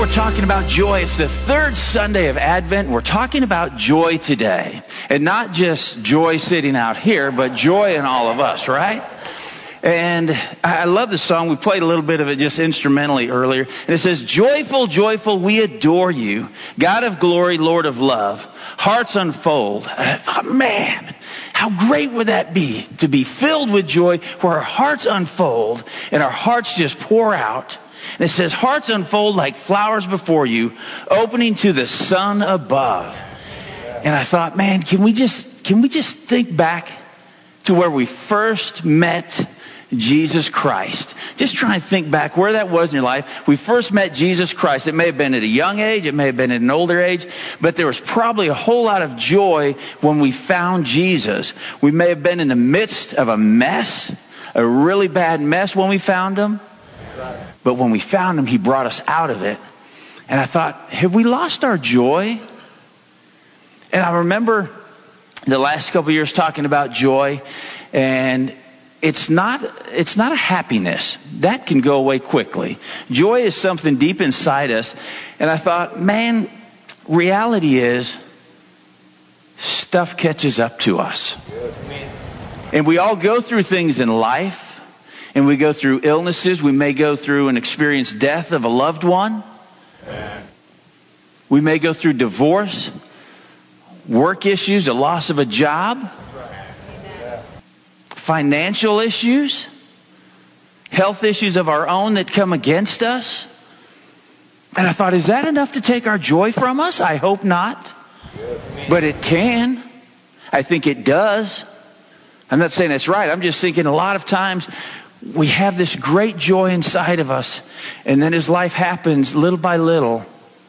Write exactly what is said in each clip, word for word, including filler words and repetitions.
we're talking about joy. It's the third Sunday of Advent. We're talking about joy today. And not just joy sitting out here, but joy in all of us, right? And I love the song. We played a little bit of it just instrumentally earlier. And it says, joyful, joyful, we adore you, God of glory, Lord of love. Hearts unfold. And I thought, man, how great would that be to be filled with joy where our hearts unfold and our hearts just pour out. And it says, hearts unfold like flowers before you, opening to the sun above. And I thought, man, can we just can we just think back to where we first met Jesus Christ? Just try and think back where that was in your life. We first met Jesus Christ. It may have been at a young age. It may have been at an older age. But there was probably a whole lot of joy when we found Jesus. We may have been in the midst of a mess, a really bad mess when we found Him. But when we found Him, He brought us out of it. And I thought, have we lost our joy? And I remember the last couple of years talking about joy. And it's not, it's not a happiness. That can go away quickly. Joy is something deep inside us. And I thought, man, reality is stuff catches up to us. And we all go through things in life. And we go through illnesses. We may go through and experience death of a loved one. We may go through divorce, work issues, a loss of a job, financial issues, health issues of our own that come against us. And I thought, is that enough to take our joy from us? I hope not. But it can. I think it does. I'm not saying that's right. I'm just thinking a lot of times we have this great joy inside of us. And then as life happens, little by little,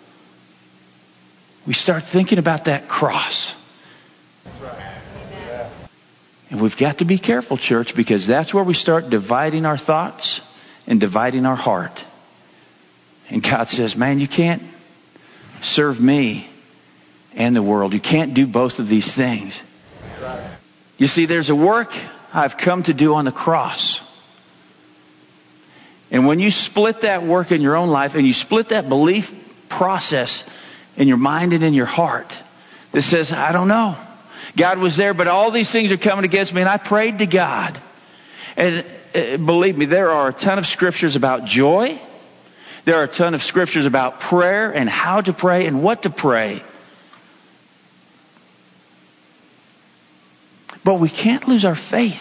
we start thinking about that cross. And we've got to be careful, church, because that's where we start dividing our thoughts and dividing our heart. And God says, man, you can't serve me and the world. You can't do both of these things. You see, there's a work I've come to do on the cross. And when you split that work in your own life and you split that belief process in your mind and in your heart that says, I don't know. God was there, but all these things are coming against me. And I prayed to God. And uh, believe me, there are a ton of scriptures about joy. There are a ton of scriptures about prayer and how to pray and what to pray. But we can't lose our faith.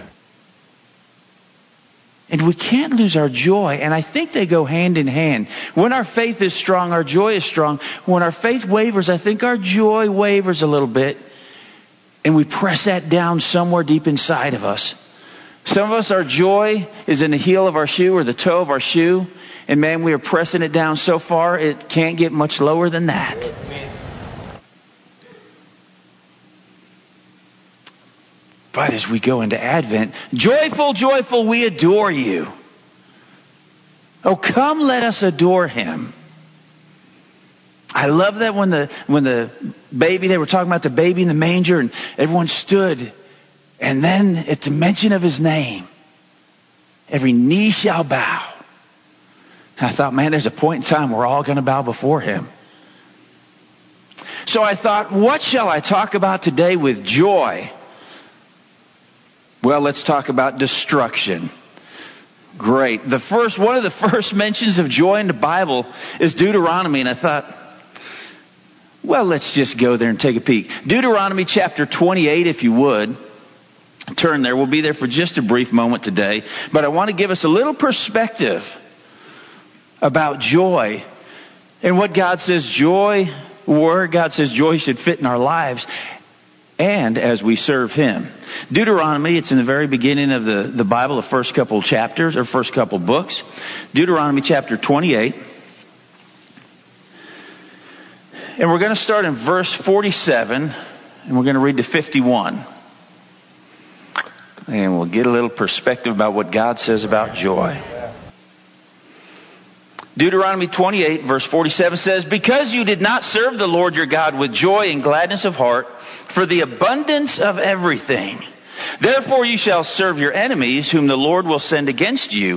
And we can't lose our joy. And I think they go hand in hand. When our faith is strong, our joy is strong. When our faith wavers, I think our joy wavers a little bit. And we press that down somewhere deep inside of us. Some of us, our joy is in the heel of our shoe or the toe of our shoe. And man, we are pressing it down so far, it can't get much lower than that. But as we go into Advent, joyful, joyful, we adore you. Oh, come, let us adore Him. I love that when the when the baby, they were talking about the baby in the manger and everyone stood. And then at the mention of His name, every knee shall bow. And I thought, man, there's a point in time we're all going to bow before Him. So I thought, what shall I talk about today with joy? Well, let's talk about destruction. Great. The first, one of the first mentions of joy in the Bible is Deuteronomy. And I thought, well, let's just go there and take a peek. Deuteronomy chapter twenty-eight, if you would. Turn there. We'll be there for just a brief moment today. But I want to give us a little perspective about joy and what God says joy, where God says joy should fit in our lives. And as we serve Him. Deuteronomy, it's in the very beginning of the, the Bible, the first couple chapters, or first couple books. Deuteronomy chapter twenty-eight. And we're going to start in verse forty-seven, and we're going to read to fifty-one. And we'll get a little perspective about what God says about joy. Deuteronomy twenty-eight, verse forty-seven says, because you did not serve the Lord your God with joy and gladness of heart, for the abundance of everything. Therefore you shall serve your enemies, whom the Lord will send against you,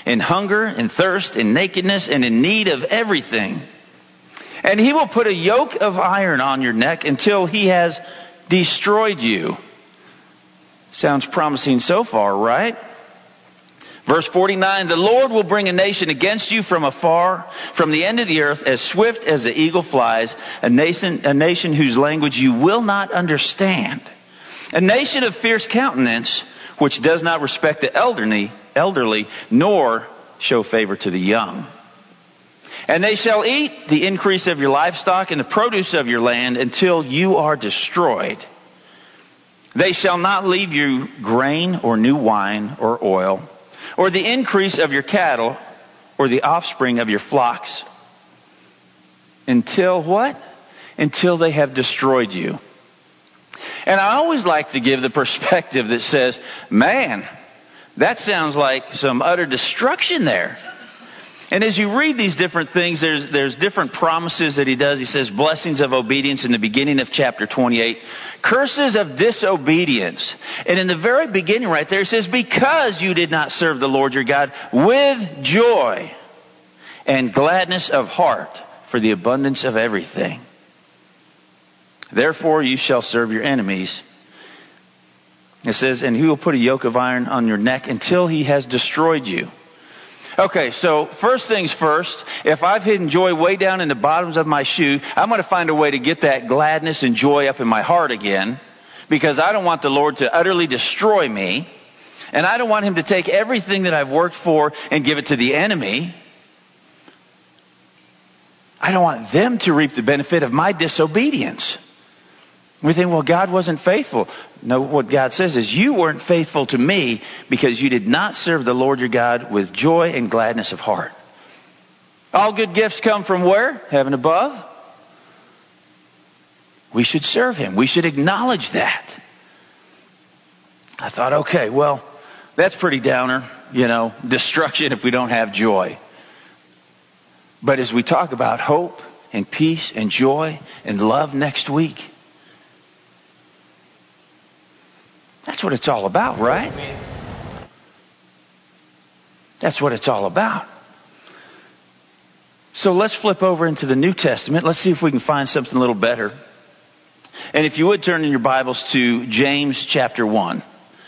in hunger, in thirst, in nakedness, and in need of everything. And he will put a yoke of iron on your neck until he has destroyed you. Sounds promising so far, right? Verse forty-nine, the Lord will bring a nation against you from afar, from the end of the earth, as swift as the eagle flies, a nation, a nation whose language you will not understand. A nation of fierce countenance, which does not respect the elderly, elderly, nor show favor to the young. And they shall eat the increase of your livestock and the produce of your land until you are destroyed. They shall not leave you grain or new wine or oil, or the increase of your cattle, or the offspring of your flocks, until what? Until they have destroyed you. And I always like to give the perspective that says, man, that sounds like some utter destruction there. And as you read these different things, there's there's different promises that he does. He says blessings of obedience in the beginning of chapter twenty-eight. Curses of disobedience. And in the very beginning right there, it says, because you did not serve the Lord your God with joy and gladness of heart for the abundance of everything. Therefore you shall serve your enemies. It says, and he will put a yoke of iron on your neck until he has destroyed you. Okay, so first things first, if I've hidden joy way down in the bottoms of my shoe, I'm going to find a way to get that gladness and joy up in my heart again, because I don't want the Lord to utterly destroy me, and I don't want him to take everything that I've worked for and give it to the enemy. I don't want them to reap the benefit of my disobedience. We think, well, God wasn't faithful. No, what God says is you weren't faithful to me because you did not serve the Lord your God with joy and gladness of heart. All good gifts come from where? Heaven above. We should serve him. We should acknowledge that. I thought, okay, well, that's pretty downer, you know, destruction if we don't have joy. But as we talk about hope and peace and joy and love next week, that's what it's all about, right? That's what it's all about. So let's flip over into the New Testament. Let's see if we can find something a little better. And if you would turn in your Bibles to James chapter one.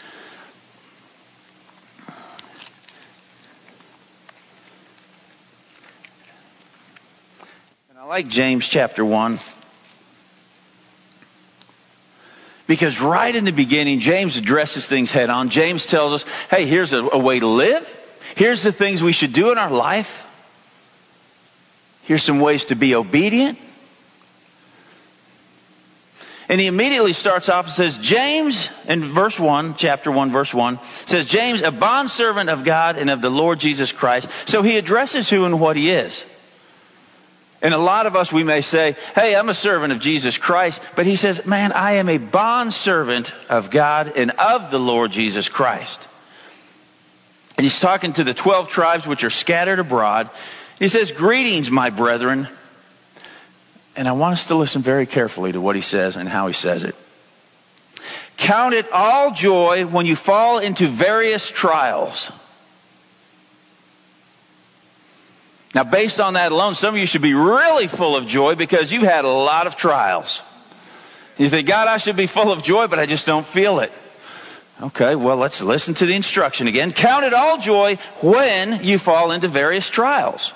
And I like James chapter one. Because right in the beginning, James addresses things head on. James tells us, hey, here's a, a way to live. Here's the things we should do in our life. Here's some ways to be obedient. And he immediately starts off and says, James, in verse one, chapter one, verse one, says, James, a bondservant of God and of the Lord Jesus Christ. So he addresses who and what he is. And a lot of us, we may say, hey, I'm a servant of Jesus Christ. But he says, man, I am a bondservant of God and of the Lord Jesus Christ. And he's talking to the twelve tribes which are scattered abroad. He says, greetings, my brethren. And I want us to listen very carefully to what he says and how he says it. Count it all joy when you fall into various trials. Now, based on that alone, some of you should be really full of joy because you've had a lot of trials. You think, God, I should be full of joy, but I just don't feel it. Okay, well, let's listen to the instruction again. Count it all joy when you fall into various trials,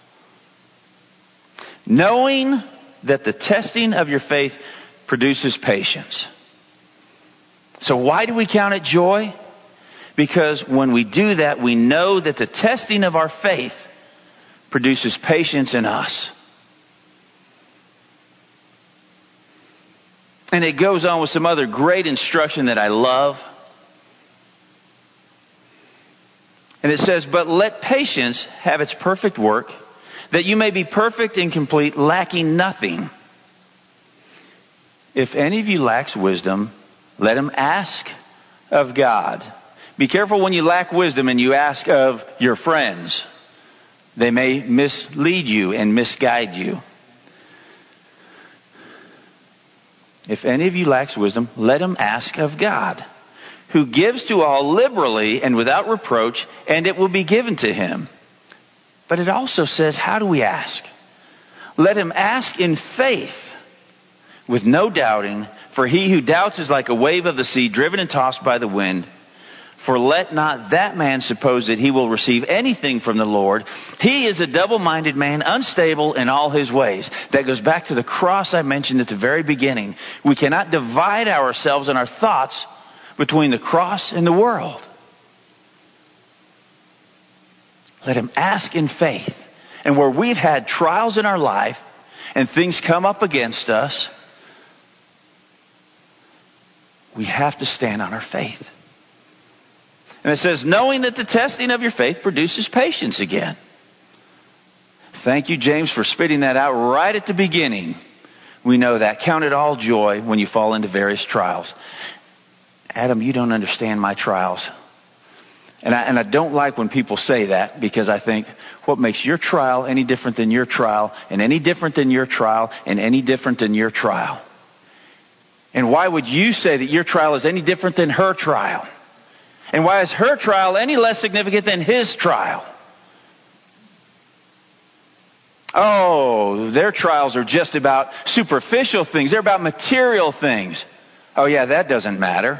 knowing that the testing of your faith produces patience. So why do we count it joy? Because when we do that, we know that the testing of our faith produces patience in us. And it goes on with some other great instruction that I love. And it says, but let patience have its perfect work, that you may be perfect and complete, lacking nothing. If any of you lacks wisdom, let him ask of God. Be careful when you lack wisdom and you ask of your friends. They may mislead you and misguide you. If any of you lacks wisdom, let him ask of God, who gives to all liberally and without reproach, and it will be given to him. But it also says, how do we ask? Let him ask in faith, with no doubting, for he who doubts is like a wave of the sea, driven and tossed by the wind. For let not that man suppose that he will receive anything from the Lord. He is a double-minded man, unstable in all his ways. That goes back to the cross I mentioned at the very beginning. We cannot divide ourselves and our thoughts between the cross and the world. Let him ask in faith. And where we've had trials in our life and things come up against us, we have to stand on our faith. And it says, knowing that the testing of your faith produces patience again. Thank you, James, for spitting that out right at the beginning. We know that. Count it all joy when you fall into various trials. Adam, you don't understand my trials. And I, and I don't like when people say that, because I think, what makes your trial any different than your trial, and any different than your trial, and any different than your trial? And why would you say that your trial is any different than her trial? And why is her trial any less significant than his trial? Oh, their trials are just about superficial things. They're about material things. Oh yeah, that doesn't matter.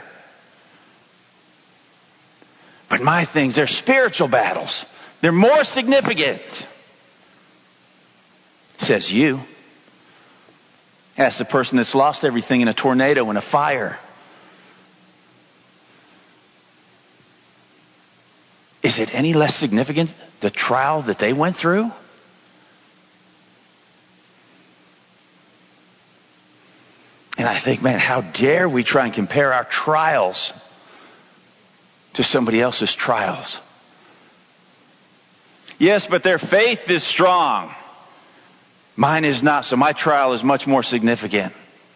But my things, they're spiritual battles. They're more significant. Says you. Ask the person that's lost everything in a tornado and a fire. Is it any less significant, the trial that they went through? And I think, man, how dare we try and compare our trials to somebody else's trials? Yes, but their faith is strong. Mine is not, so my trial is much more significant.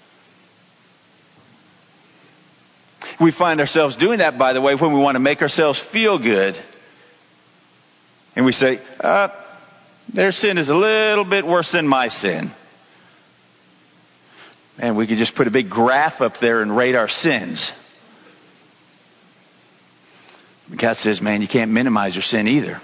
We find ourselves doing that, by the way, when we want to make ourselves feel good. And we say, uh, their sin is a little bit worse than my sin. And we could just put a big graph up there and rate our sins. God says, man, you can't minimize your sin either.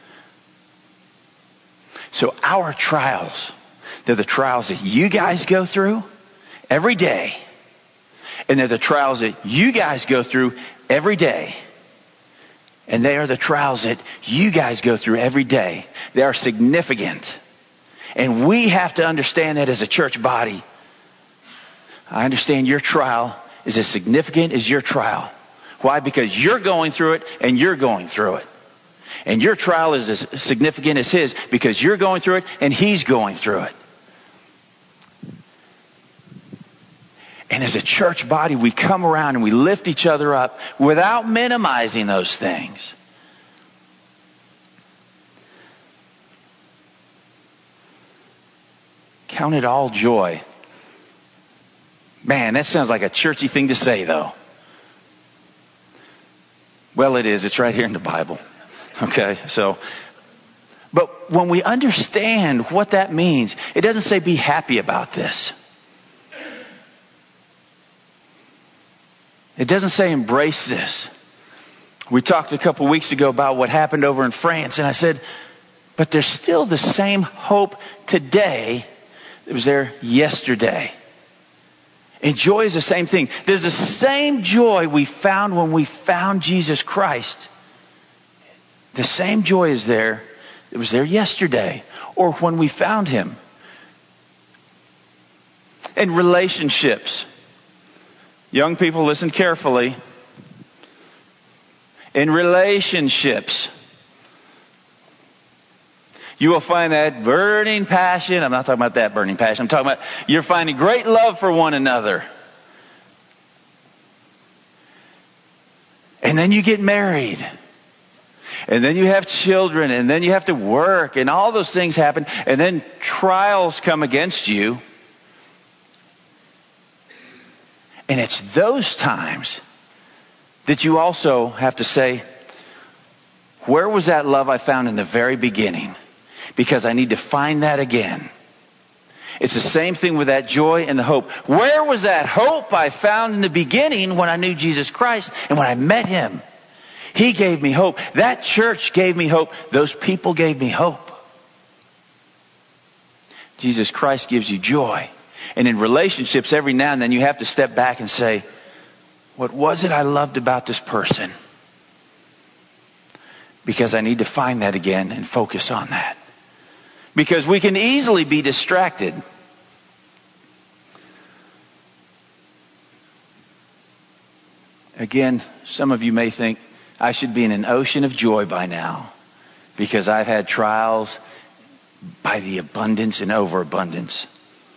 So our trials, they're the trials that you guys go through every day. And they're the trials that you guys go through every day. And they are the trials that you guys go through every day. They are significant. And we have to understand that as a church body. I understand your trial is as significant as your trial. Why? Because you're going through it and you're going through it. And your trial is as significant as his because you're going through it and he's going through it. And as a church body, we come around and we lift each other up without minimizing those things. Count it all joy. Man, that sounds like a churchy thing to say, though. Well, it is. It's right here in the Bible. Okay, so... But when we understand what that means, it doesn't say be happy about this. It doesn't say embrace this. We talked a couple weeks ago about what happened over in France, and I said, but there's still the same hope today that was there yesterday. And joy is the same thing. There's the same joy we found when we found Jesus Christ. The same joy is there that was there yesterday or when we found him. And relationships. Young people, listen carefully. In relationships, you will find that burning passion. I'm not talking about that burning passion. I'm talking about you're finding great love for one another. And then you get married. And then you have children. And then you have to work. And all those things happen. And then trials come against you. And it's those times that you also have to say, where was that love I found in the very beginning? Because I need to find that again. It's the same thing with that joy and the hope. Where was that hope I found in the beginning when I knew Jesus Christ and when I met Him? He gave me hope. That church gave me hope. Those people gave me hope. Jesus Christ gives you joy. And in relationships, every now and then you have to step back and say, what was it I loved about this person? Because I need to find that again and focus on that. Because we can easily be distracted. Again, some of you may think, I should be in an ocean of joy by now. Because I've had trials by the abundance and overabundance.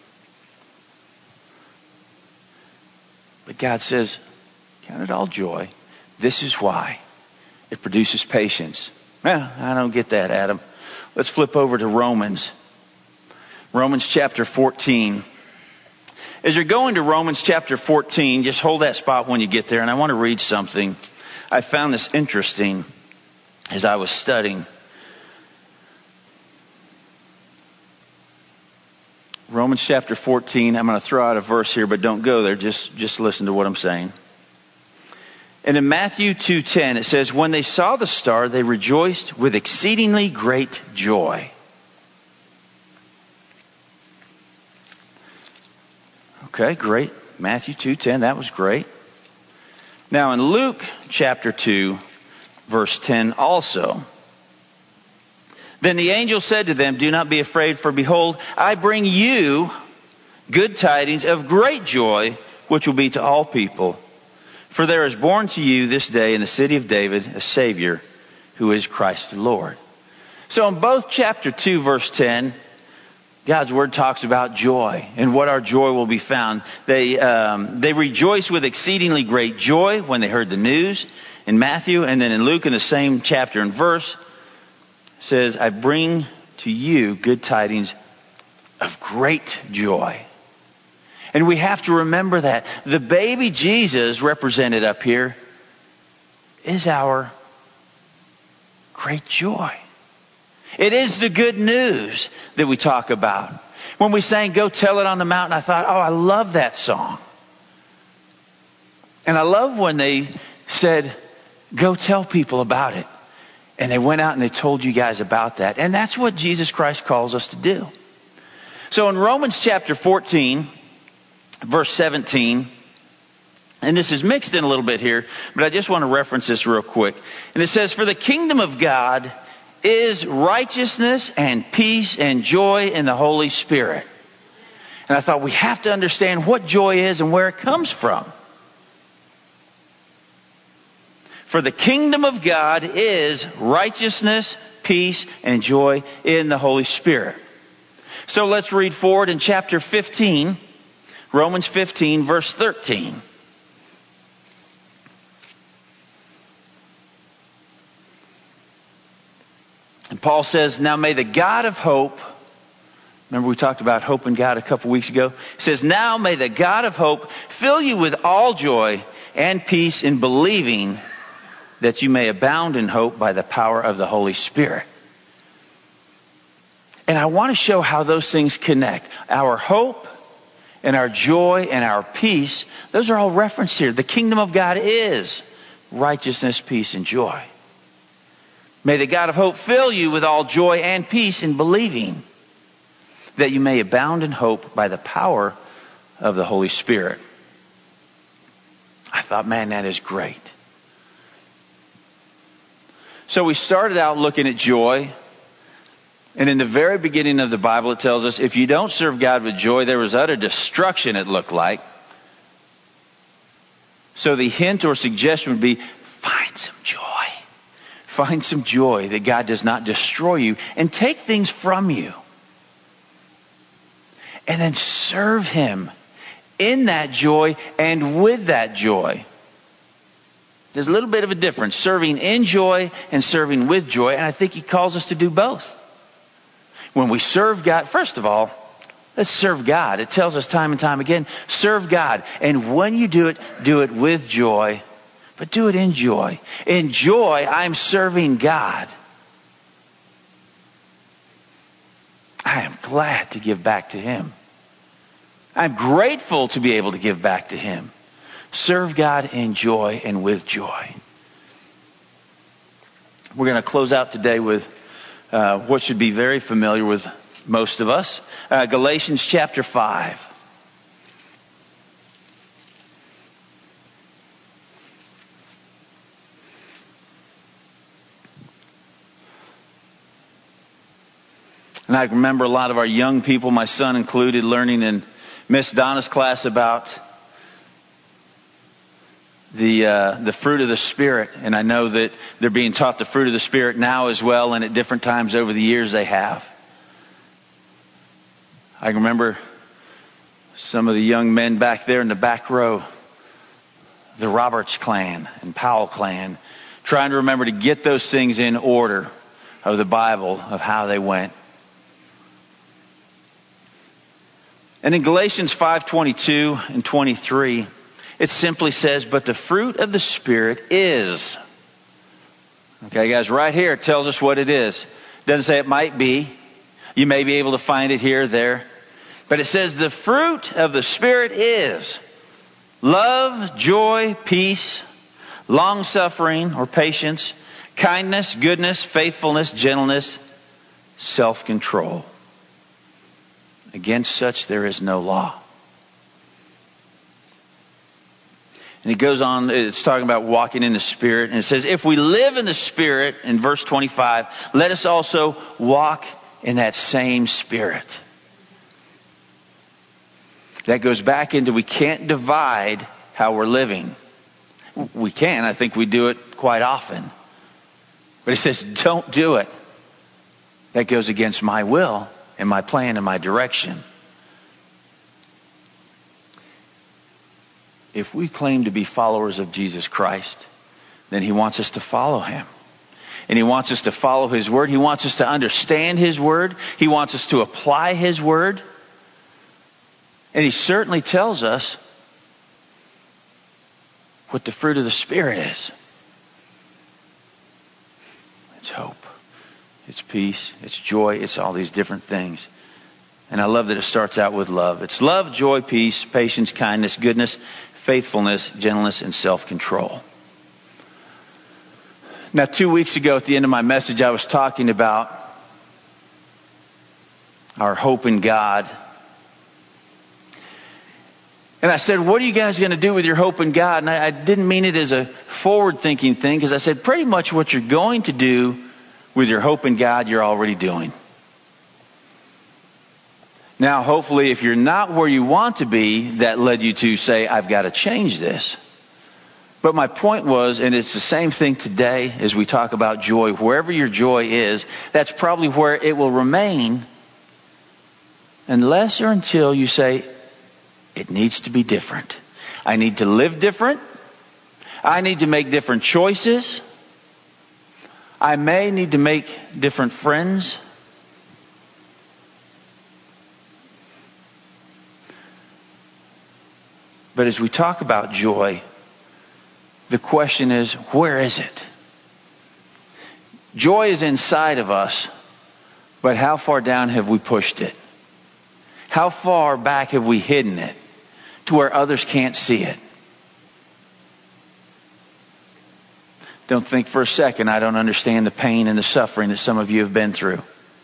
But God says, count it all joy. This is why. It produces patience. Well, I don't get that, Adam. Let's flip over to Romans. Romans chapter fourteen. As you're going to Romans chapter fourteen, just hold that spot when you get there. And I want to read something. I found this interesting as I was studying. Romans chapter fourteen. I'm going to throw out a verse here, but don't go there. Just, just listen to what I'm saying. And in Matthew two ten, it says, when they saw the star, they rejoiced with exceedingly great joy. Okay, great. Matthew two ten, that was great. Now in Luke chapter two, verse ten also. Then the angel said to them, do not be afraid, for behold, I bring you good tidings of great joy, which will be to all people. For there is born to you this day in the city of David a Savior, who is Christ the Lord. So in both chapter two, verse ten, God's Word talks about joy and what our joy will be found. They um, they rejoice with exceedingly great joy when they heard the news in Matthew. And then in Luke, in the same chapter and verse, says, I bring to you good tidings of great joy. And we have to remember that. The baby Jesus represented up here is our great joy. It is the good news that we talk about. When we sang Go Tell It on the Mountain, I thought, oh, I love that song. And I love when they said, go tell people about it. And they went out and they told you guys about that. And that's what Jesus Christ calls us to do. So in Romans chapter fourteen, verse seventeen, and this is mixed in a little bit here, but I just want to reference this real quick. And it says, for the kingdom of God is righteousness and peace and joy in the Holy Spirit. And I thought we have to understand what joy is and where it comes from. For the kingdom of God is righteousness, peace, and joy in the Holy Spirit. So let's read forward in chapter fifteen, Romans fifteen, verse thirteen. And Paul says, now may the God of hope, remember we talked about hope in God a couple weeks ago? He says, now may the God of hope fill you with all joy and peace in believing, that you may abound in hope by the power of the Holy Spirit. And I want to show how those things connect. Our hope and our joy and our peace, those are all referenced here. The kingdom of God is righteousness, peace, and joy. May the God of hope fill you with all joy and peace in believing, that you may abound in hope by the power of the Holy Spirit. I thought, man, that is great. So we started out looking at joy. And in the very beginning of the Bible, it tells us if you don't serve God with joy, there was utter destruction, it looked like. So the hint or suggestion would be, find some joy. Find some joy that God does not destroy you and take things from you. And then serve Him in that joy and with that joy. There's a little bit of a difference, serving in joy and serving with joy. And I think He calls us to do both. When we serve God, first of all, let's serve God. It tells us time and time again, serve God. And when you do it, do it with joy, but do it in joy. In joy, I'm serving God. I am glad to give back to Him. I'm grateful to be able to give back to Him. Serve God in joy and with joy. We're going to close out today with uh, what should be very familiar with most of us. Uh, Galatians chapter five. And I remember a lot of our young people, my son included, learning in Miss Donna's class about the uh, the fruit of the Spirit. And I know that they're being taught the fruit of the Spirit now as well, and at different times over the years they have. I remember some of the young men back there in the back row, the Roberts clan and Powell clan, trying to remember to get those things in order of the Bible, of how they went. And in Galatians five twenty-two and twenty-three, it simply says, but the fruit of the Spirit is. Okay, guys, right here it tells us what it is. It doesn't say it might be. You may be able to find it here or there. But it says the fruit of the Spirit is love, joy, peace, long-suffering or patience, kindness, goodness, faithfulness, gentleness, self-control. Against such there is no law. And it goes on, it's talking about walking in the Spirit. And it says, if we live in the Spirit, in verse twenty-five, let us also walk in that same Spirit. That goes back into we can't divide how we're living. We can. I think we do it quite often. But it says, don't do it. That goes against my will and my plan and my direction. If we claim to be followers of Jesus Christ, then He wants us to follow Him. And He wants us to follow His Word. He wants us to understand His Word. He wants us to apply His Word. And He certainly tells us what the fruit of the Spirit is. It's hope. It's peace. It's joy. It's all these different things. And I love that it starts out with love. It's love, joy, peace, patience, kindness, goodness, faithfulness, gentleness, and self-control. Now, two weeks ago at the end of my message, I was talking about our hope in God. And I said, what are you guys going to do with your hope in God? And I, I didn't mean it as a forward-thinking thing, because I said pretty much what you're going to do with your hope in God, you're already doing. Now, hopefully, if you're not where you want to be, that led you to say, I've got to change this. But my point was, and it's the same thing today as we talk about joy, wherever your joy is, that's probably where it will remain unless or until you say, it needs to be different. I need to live different. I need to make different choices. I may need to make different friends. But as we talk about joy, the question is, where is it? Joy is inside of us, but how far down have we pushed it? How far back have we hidden it to where others can't see it? Don't think for a second I don't understand the pain and the suffering that some of you have been through.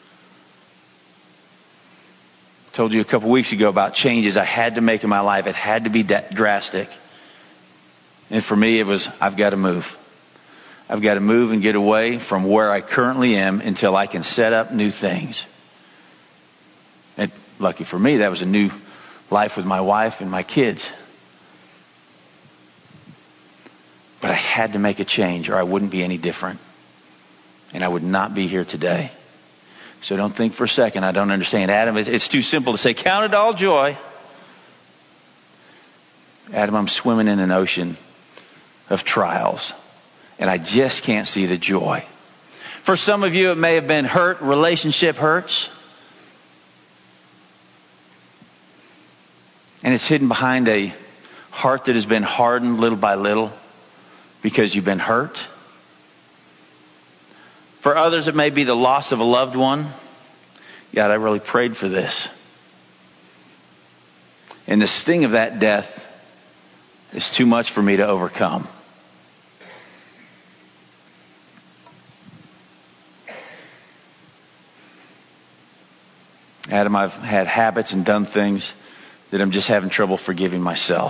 I told you a couple weeks ago about changes I had to make in my life. It had to be drastic. And for me, it was, I've got to move. I've got to move and get away from where I currently am until I can set up new things. And lucky for me, that was a new life with my wife and my kids. But I had to make a change or I wouldn't be any different. And I would not be here today. So don't think for a second I don't understand. Adam, it's too simple to say, count it all joy. Adam, I'm swimming in an ocean of trials. And I just can't see the joy. For some of you, it may have been hurt, relationship hurts. And it's hidden behind a heart that has been hardened little by little because you've been hurt. For others, it may be the loss of a loved one. God, I really prayed for this. And the sting of that death is too much for me to overcome. Adam, I've had habits and done things that I'm just having trouble forgiving myself.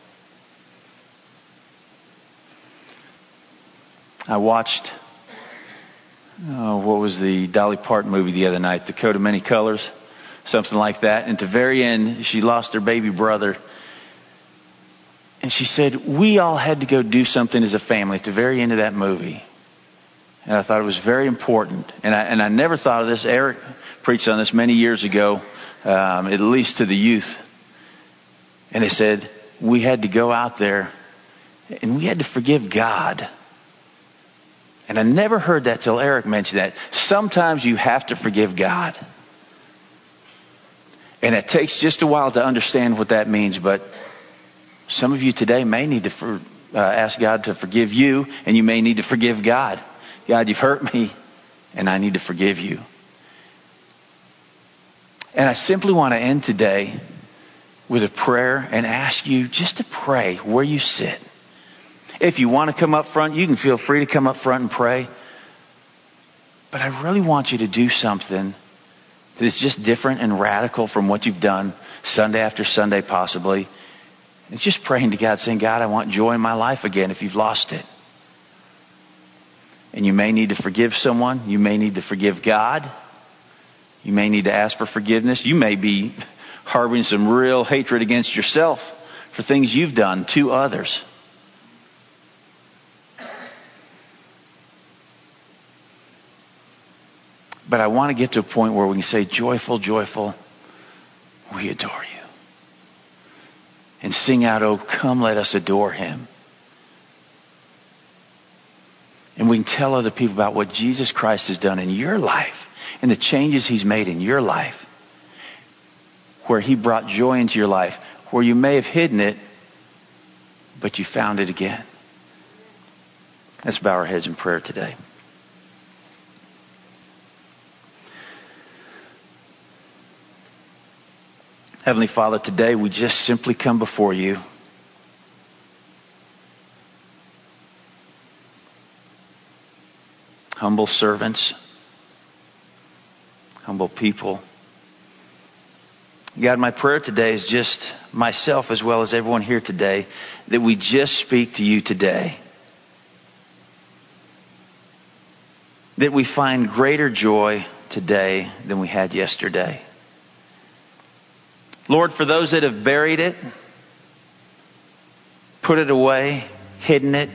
I watched, oh, what was the Dolly Parton movie the other night? The Coat of Many Colors, something like that. And at the very end, she lost her baby brother. And she said, we all had to go do something as a family at the very end of that movie. And I thought it was very important. And I, and I never thought of this. Eric preached on this many years ago, um, at least to the youth. And they said, we had to go out there and we had to forgive God. And I never heard that till Eric mentioned that. Sometimes you have to forgive God. And it takes just a while to understand what that means. But some of you today may need to for, uh, ask God to forgive you, and you may need to forgive God. God, you've hurt me, and I need to forgive you. And I simply want to end today with a prayer and ask you just to pray where you sit. If you want to come up front, you can feel free to come up front and pray. But I really want you to do something that is just different and radical from what you've done Sunday after Sunday possibly. It's just praying to God, saying, God, I want joy in my life again if you've lost it. And you may need to forgive someone. You may need to forgive God. You may need to ask for forgiveness. You may be harboring some real hatred against yourself for things you've done to others. But I want to get to a point where we can say, joyful, joyful, we adore you. And sing out, oh, come, let us adore him. And we can tell other people about what Jesus Christ has done in your life and the changes he's made in your life, where he brought joy into your life, where you may have hidden it, but you found it again. Let's bow our heads in prayer today. Heavenly Father, today we just simply come before you. Humble servants, humble people. God, my prayer today is just myself as well as everyone here today, that we just speak to you today. That we find greater joy today than we had yesterday. Lord, for those that have buried it, put it away, hidden it,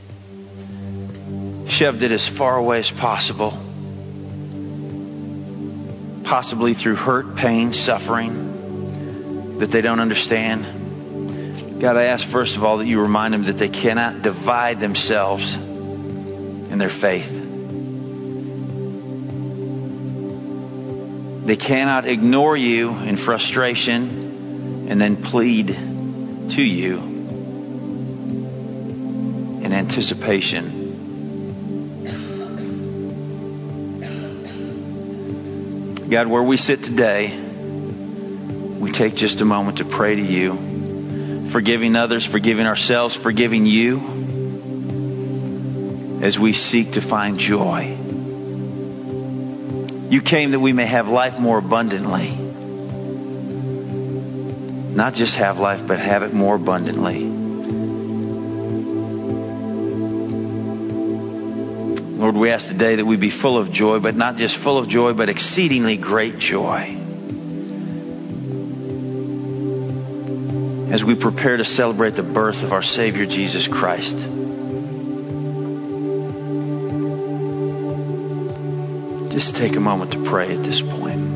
shoved it as far away as possible, possibly through hurt, pain, suffering that they don't understand. God, I ask first of all that you remind them that they cannot divide themselves in their faith. They cannot ignore you in frustration and then plead to you in anticipation. God, where we sit today, we take just a moment to pray to you, forgiving others, forgiving ourselves, forgiving you as we seek to find joy. You came that we may have life more abundantly. Not just have life, but have it more abundantly. Lord, we ask today that we be full of joy, but not just full of joy, but exceedingly great joy. As we prepare to celebrate the birth of our Savior, Jesus Christ. Just take a moment to pray at this point.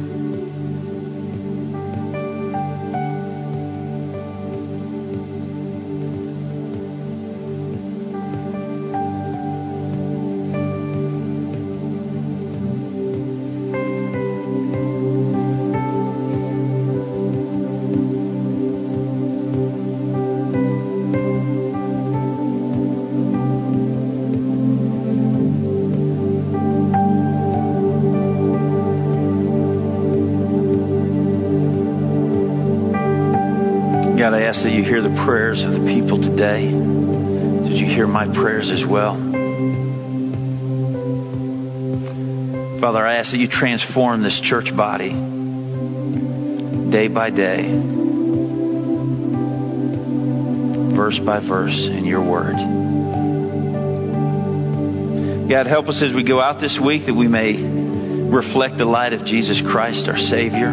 God, I ask that you hear the prayers of the people today. Did you hear my prayers as well? Father, I ask that you transform this church body day by day, verse by verse in your word. God, help us as we go out this week that we may reflect the light of Jesus Christ, our Savior.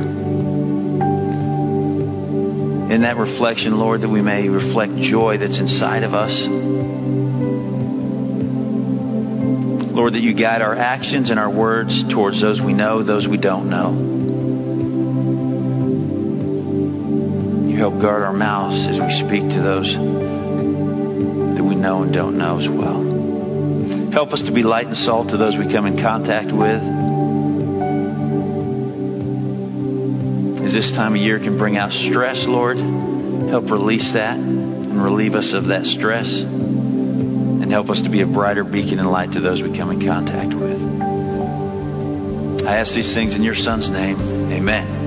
In that reflection, Lord, that we may reflect joy that's inside of us. Lord, that you guide our actions and our words towards those we know, those we don't know. You help guard our mouths as we speak to those that we know and don't know as well. Help us to be light and salt to those we come in contact with. As this time of year can bring out stress, Lord, help release that and relieve us of that stress. And help us to be a brighter beacon and light to those we come in contact with. I ask these things in your Son's name. Amen.